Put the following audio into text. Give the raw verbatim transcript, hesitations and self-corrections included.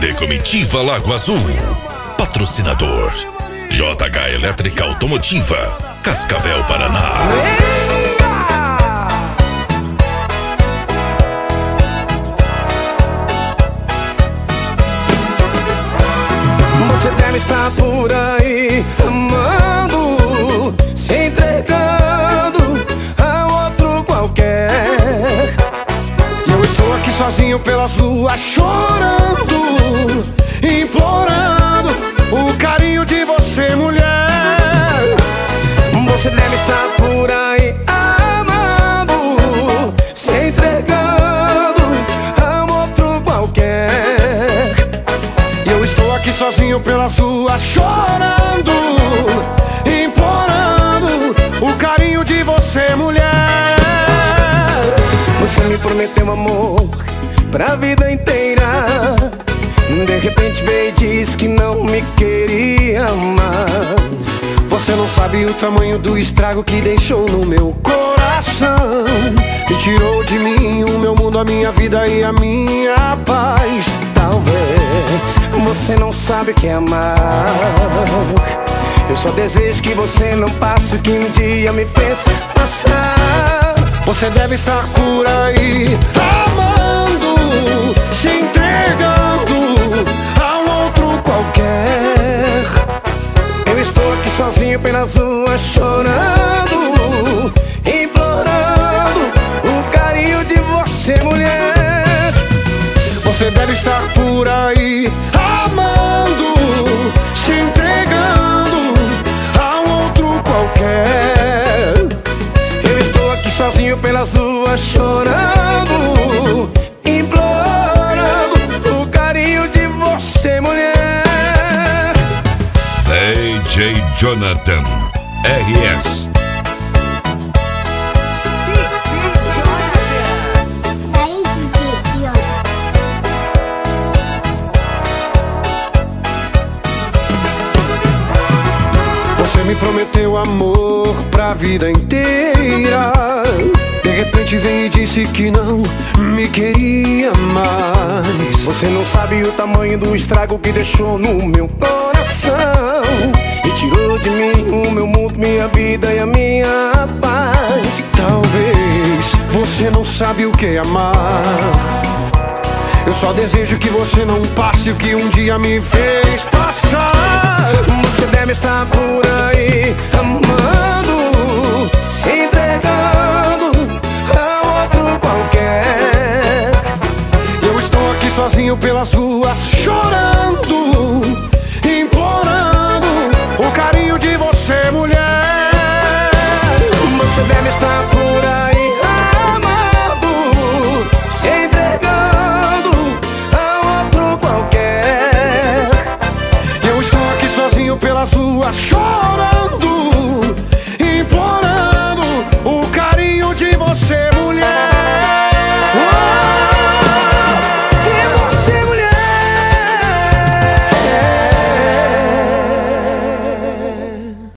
de Comitiva Lago Azul. Patrocinador J H Elétrica Automotiva, Cascavel, Paraná. Você deve estar por aí amando, se entregando a outro qualquer. E eu estou aqui sozinho pelas ruas chorando, implorando o carinho de você, mulher. Você deve estar por aí amando, se entregando a outro qualquer. E eu estou aqui sozinho pelas ruas chorando, implorando o carinho de você, mulher. Você me prometeu amor pra vida inteira. De repente veio e disse que não me queria mais. Você não sabe o tamanho do estrago que deixou no meu coração. E tirou de mim o meu mundo, a minha vida e a minha paz. Talvez você não sabe o que é amar. Eu só desejo que você não passe o que um dia me fez passar. Você deve estar por aí amando, se entregando a um outro qualquer. Eu estou aqui sozinho pelas ruas chorando, implorando o carinho de você, mulher. Você deve estar por aí amando, se entregando a um outro qualquer. Eu estou aqui sozinho pelas ruas chorando, implorando o carinho de você, mulher. D J Jonathan R S. Você me prometeu amor pra vida inteira. De repente veio e disse que não me queria mais. Você não sabe o tamanho do estrago que deixou no meu coração. E tirou de mim o meu mundo, minha vida e a minha paz. Talvez você não sabe o que é amar. Eu só desejo que você não passe o que um dia me fez passar. Você deve estar por aí amando, se entregando a outro qualquer. Eu estou aqui sozinho pelas ruas chorando, implorando o carinho de você, mulher. Você deve estar por aí amando, se entregando a outro qualquer. Eu estou aqui sozinho pelas ruas chorando,